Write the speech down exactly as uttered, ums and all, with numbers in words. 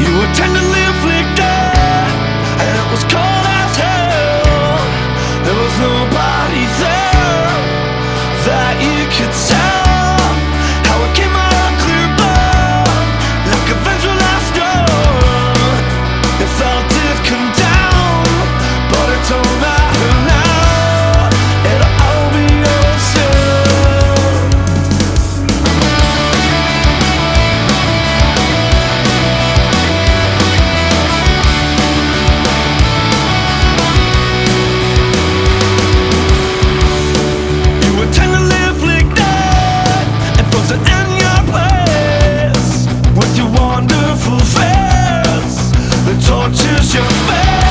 You were tenderly afflicted, and it was cold as hell. There was nobody there that you could tell how it came out of clear blood, like a vengeful last storm. It felt it come down, but it don't matter now. It'll all be over. In your place, with your wonderful face that tortures your face.